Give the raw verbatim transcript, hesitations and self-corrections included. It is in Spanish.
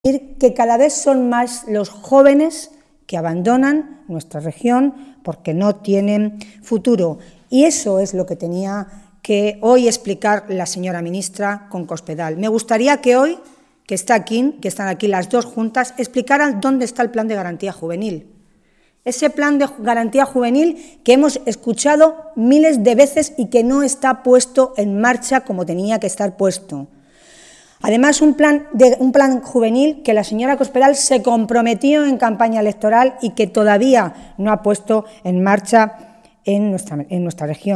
que cada vez son más los jóvenes que abandonan nuestra región porque no tienen futuro. Y eso es lo que tenía que hoy explicar la señora ministra con Cospedal. Me gustaría que hoy, que está aquí, que están aquí las dos juntas, explicaran dónde está el plan de garantía juvenil. Ese plan de garantía juvenil que hemos escuchado miles de veces y que no está puesto en marcha como tenía que estar puesto. Además, un plan, de, un plan juvenil que la señora Cospedal se comprometió en campaña electoral y que todavía no ha puesto en marcha en nuestra, en nuestra región.